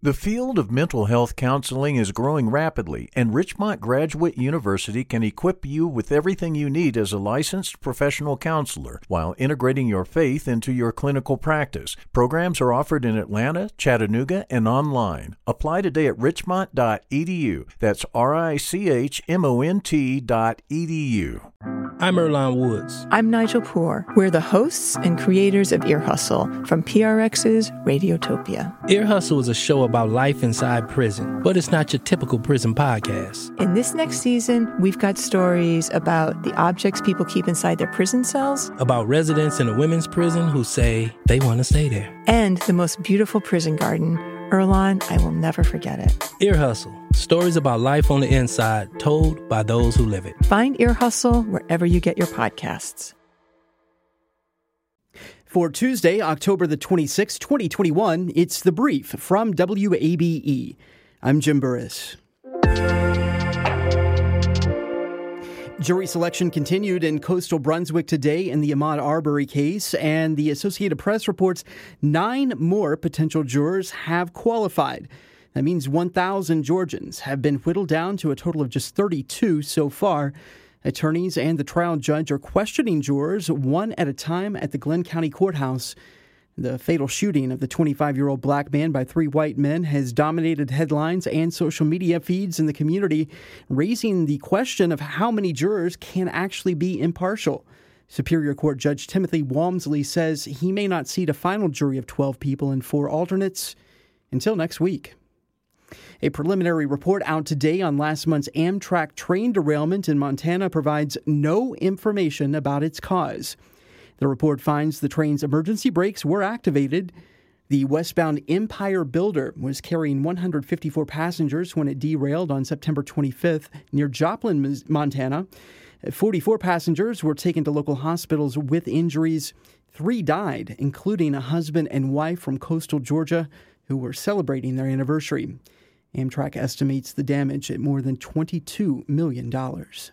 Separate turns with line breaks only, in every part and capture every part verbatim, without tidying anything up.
The field of mental health counseling is growing rapidly, and Richmont Graduate University can equip you with everything you need as a licensed professional counselor while integrating your faith into your clinical practice. Programs are offered in Atlanta, Chattanooga, and online. Apply today at richmont dot e d u. That's R I C H M O N T dot E D U.
I'm Earlonne Woods.
I'm Nigel Poor. We're the hosts and creators of Ear Hustle from P R X's Radiotopia.
Ear Hustle is a show about life inside prison, but it's not your typical prison podcast.
In this next season, we've got stories about the objects people keep inside their prison cells,
about residents in a women's prison who say they want to stay there,
and the most beautiful prison garden. Earlonne, I will never forget it.
Ear Hustle. Stories about life on the inside, told by those who live it.
Find Ear Hustle wherever you get your podcasts.
For Tuesday, October the twenty-sixth, twenty twenty-one, it's The Brief from W A B E. I'm Jim Burris. Jury selection continued in coastal Brunswick today in the Ahmaud Arbery case, and the Associated Press reports nine more potential jurors have qualified. That means one thousand Georgians have been whittled down to a total of just thirty-two so far. Attorneys and the trial judge are questioning jurors one at a time at the Glenn County Courthouse. The fatal shooting of the twenty-five-year-old black man by three white men has dominated headlines and social media feeds in the community, raising the question of how many jurors can actually be impartial. Superior Court Judge Timothy Walmsley says he may not seat a final jury of twelve people and four alternates until next week. A preliminary report out today on last month's Amtrak train derailment in Montana provides no information about its cause. The report finds the train's emergency brakes were activated. The westbound Empire Builder was carrying one hundred fifty-four passengers when it derailed on September twenty-fifth near Joplin, Montana. forty-four passengers were taken to local hospitals with injuries. Three died, including a husband and wife from coastal Georgia who were celebrating their anniversary. Amtrak estimates the damage at more than twenty-two million dollars.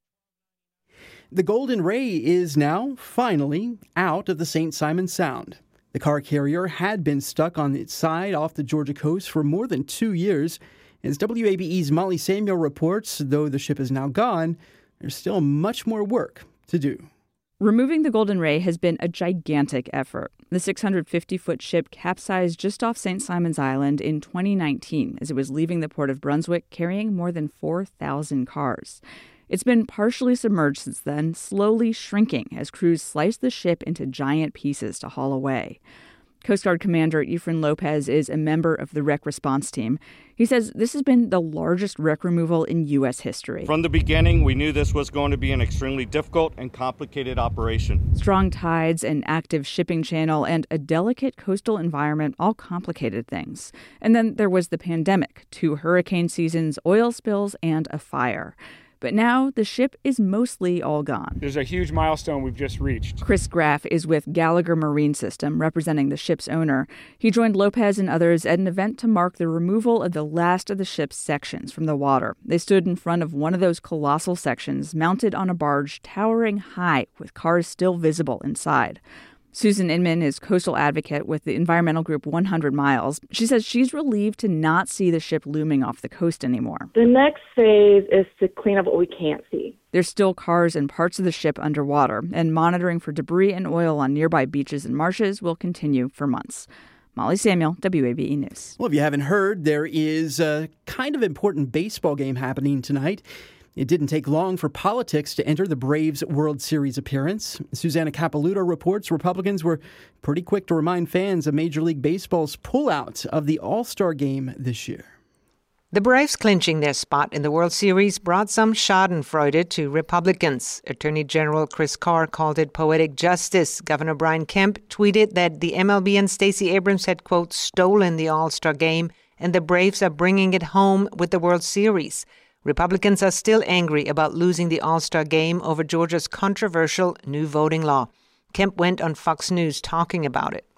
The Golden Ray is now finally out of the Saint Simon Sound. The car carrier had been stuck on its side off the Georgia coast for more than two years. As W A B E's Molly Samuel reports, though the ship is now gone, there's still much more work to do.
Removing the Golden Ray has been a gigantic effort. The six hundred fifty foot ship capsized just off Saint Simon's Island in twenty nineteen as it was leaving the port of Brunswick carrying more than four thousand cars. It's been partially submerged since then, slowly shrinking as crews slice the ship into giant pieces to haul away. Coast Guard Commander Efren Lopez is a member of the wreck response team. He says this has been the largest wreck removal in U S history.
From the beginning, we knew this was going to be an extremely difficult and complicated operation.
Strong tides, an active shipping channel, and a delicate coastal environment all complicated things. And then there was the pandemic, two hurricane seasons, oil spills, and a fire. But now the ship is mostly all gone.
There's a huge milestone we've just reached.
Chris Graff is with Gallagher Marine System, representing the ship's owner. He joined Lopez and others at an event to mark the removal of the last of the ship's sections from the water. They stood in front of one of those colossal sections, mounted on a barge towering high, with cars still visible inside. Susan Inman is coastal advocate with the environmental group one hundred miles. She says she's relieved to not see the ship looming off the coast anymore.
The next phase is to clean up what we can't see.
There's still cars and parts of the ship underwater, and monitoring for debris and oil on nearby beaches and marshes will continue for months. Molly Samuel, W A B E News.
Well, if you haven't heard, there is a kind of important baseball game happening tonight. It didn't take long for politics to enter the Braves World Series appearance. Susanna Capilouto reports Republicans were pretty quick to remind fans of Major League Baseball's pullout of the All-Star game this year.
The Braves clinching their spot in the World Series brought some schadenfreude to Republicans. Attorney General Chris Carr called it poetic justice. Governor Brian Kemp tweeted that the M L B and Stacey Abrams had, quote, stolen the All-Star game, and the Braves are bringing it home with the World Series. Republicans are still angry about losing the All-Star game over Georgia's controversial new voting law. Kemp went on Fox News talking about it.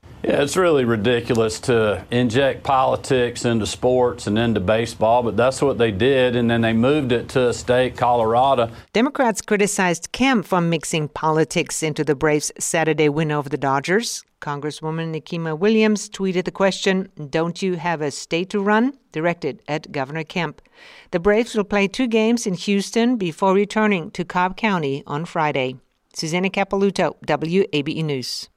Yeah, it's really ridiculous to inject politics into sports and into baseball, but that's what they did, and then they moved it to a state, Colorado.
Democrats criticized Kemp for mixing politics into the Braves' Saturday win over the Dodgers. Congresswoman Nikema Williams tweeted the question, "Don't you have a state to run?" directed at Governor Kemp. The Braves will play two games in Houston before returning to Cobb County on Friday. Susanna Capelouto, W A B E News.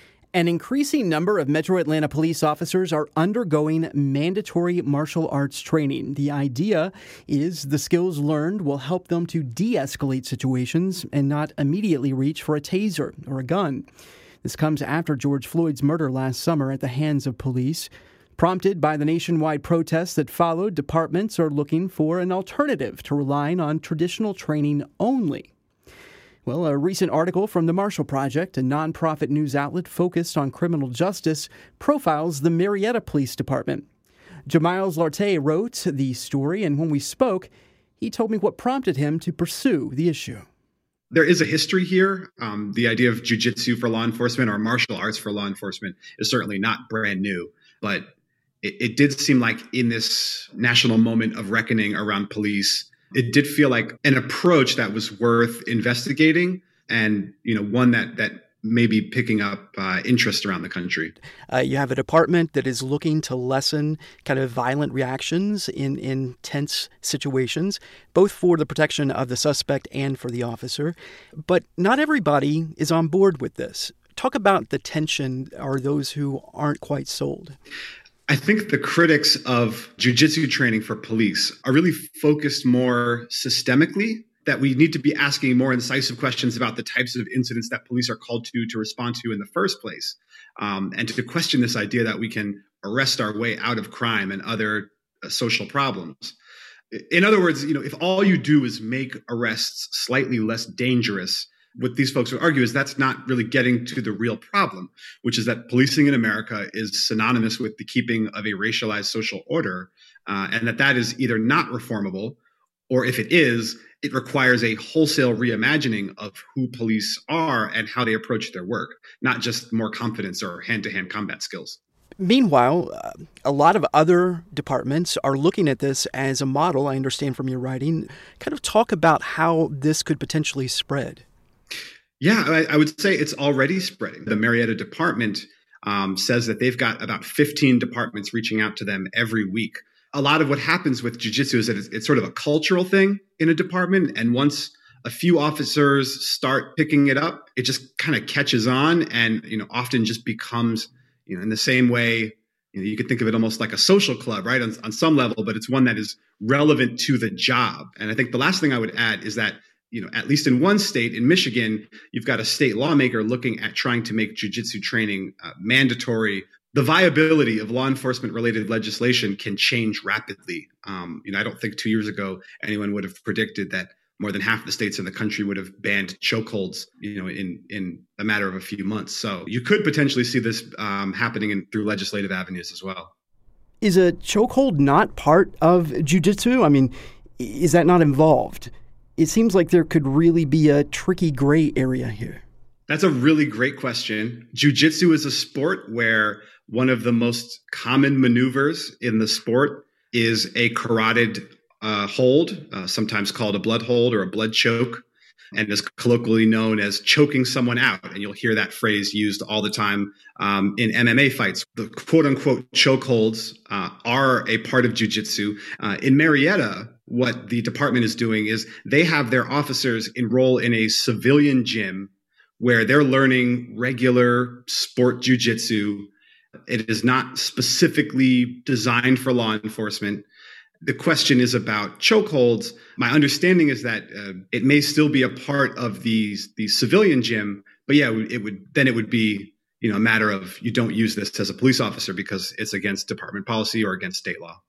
An increasing number of Metro Atlanta police officers are undergoing mandatory martial arts training. The idea is the skills learned will help them to de-escalate situations and not immediately reach for a taser or a gun. This comes after George Floyd's murder last summer at the hands of police. Prompted by the nationwide protests that followed, departments are looking for an alternative to relying on traditional training only. Well, a recent article from the Marshall Project, a nonprofit news outlet focused on criminal justice, profiles the Marietta Police Department. Jamiles Lartey wrote the story, and when we spoke, he told me what prompted him to pursue the issue.
There is a history here. Um, the idea of jiu-jitsu for law enforcement or martial arts for law enforcement is certainly not brand new, but it, it did seem like in this national moment of reckoning around police, it did feel like an approach that was worth investigating and, you know, one that that may be picking up uh, interest around the country.
Uh, you have a department that is looking to lessen kind of violent reactions in, in tense situations, both for the protection of the suspect and for the officer. But not everybody is on board with this. Talk about the tension or those who aren't quite sold.
I think the critics of jiu-jitsu training for police are really focused more systemically, that we need to be asking more incisive questions about the types of incidents that police are called to to respond to in the first place, um, and to question this idea that we can arrest our way out of crime and other uh, social problems. In other words, you know, if all you do is make arrests slightly less dangerous, what these folks would argue is that's not really getting to the real problem, which is that policing in America is synonymous with the keeping of a racialized social order, uh, and that that is either not reformable, or if it is, it requires a wholesale reimagining of who police are and how they approach their work, not just more confidence or hand-to-hand combat skills.
Meanwhile, uh, a lot of other departments are looking at this as a model, I understand from your writing. Kind of talk about how this could potentially spread.
Yeah, I, I would say it's already spreading. The Marietta department um, says that they've got about fifteen departments reaching out to them every week. A lot of what happens with jiu-jitsu is that it's, it's sort of a cultural thing in a department. And once a few officers start picking it up, it just kind of catches on and, you know, often just becomes, you know, in the same way, you know, you could think of it almost like a social club, right? On, on some level, but it's one that is relevant to the job. And I think the last thing I would add is that, you know, at least in one state, in Michigan, you've got a state lawmaker looking at trying to make jiu-jitsu training uh, mandatory. The viability of law enforcement related legislation can change rapidly. Um, you know, I don't think two years ago anyone would have predicted that more than half the states in the country would have banned chokeholds, you know, in in a matter of a few months. So you could potentially see this um, happening in, through legislative avenues as well.
Is a chokehold not part of jiu-jitsu? I mean, is that not involved? It seems like there could really be a tricky gray area here.
That's a really great question. Jiu-jitsu is a sport where one of the most common maneuvers in the sport is a carotid uh, hold, uh, sometimes called a blood hold or a blood choke, and is colloquially known as choking someone out. And you'll hear that phrase used all the time um, in M M A fights. The quote-unquote chokeholds uh, are a part of jiu-jitsu. Uh, in Marietta, what the department is doing is they have their officers enroll in a civilian gym where they're learning regular sport jiu-jitsu. It is not specifically designed for law enforcement. The question is about chokeholds. My understanding is that uh, it may still be a part of the, the civilian gym, but yeah, it would then it would be, you know, a matter of you don't use this as a police officer because it's against department policy or against state law.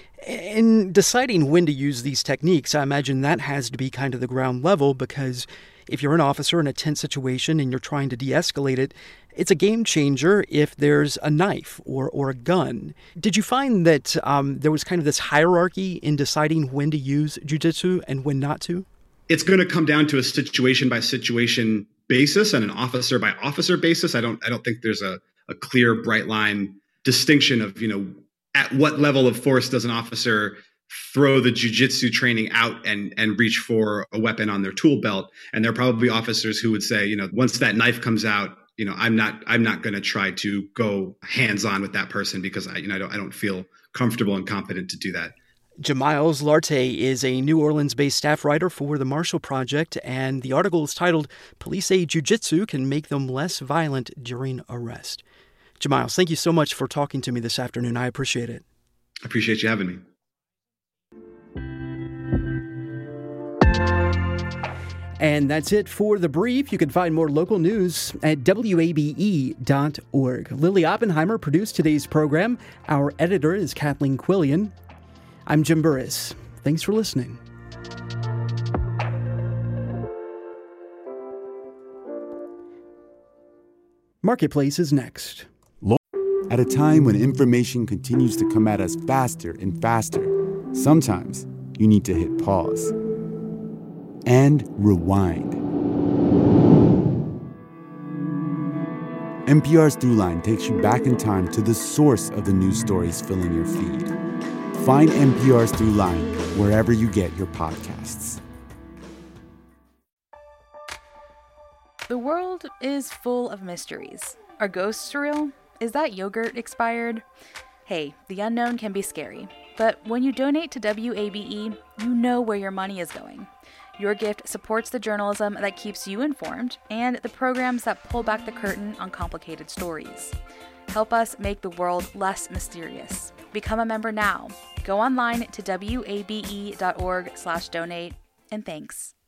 In deciding when to use these techniques, I imagine that has to be kind of the ground level, because if you're an officer in a tense situation and you're trying to de-escalate it, it's a game changer if there's a knife or, or a gun. Did you find that um, there was kind of this hierarchy in deciding when to use jiu-jitsu and when not to?
It's going to come down to a situation by situation basis and an officer by officer basis. I don't I don't think there's a, a clear, bright line distinction of, you know, at what level of force does an officer throw the jujitsu training out and and reach for a weapon on their tool belt. And there are probably officers who would say, you know, once that knife comes out, you know, I'm not I'm not going to try to go hands on with that person because I, you know, I don't, I don't feel comfortable and confident to do that.
Jamiles Lartey is a New Orleans-based staff writer for the Marshall Project, and the article is titled, Police Say Jiu-Jitsu Can Make Them Less Violent During Arrest. Jamiles, thank you so much for talking to me this afternoon. I appreciate it.
I appreciate you having me.
And that's it for The Brief. You can find more local news at W A B E dot org. Lily Oppenheimer produced today's program. Our editor is Kathleen Quillian. I'm Jim Burris. Thanks for listening. Marketplace is next.
At a time when information continues to come at us faster and faster, sometimes you need to hit pause and rewind. N P R's Throughline takes you back in time to the source of the news stories filling your feed. Find N P R's Throughline wherever you get your podcasts.
The world is full of mysteries. Are ghosts real? Is that yogurt expired? Hey, the unknown can be scary. But when you donate to W A B E, you know where your money is going. Your gift supports the journalism that keeps you informed and the programs that pull back the curtain on complicated stories. Help us make the world less mysterious. Become a member now. Go online to W A B E dot org slash donate, and thanks.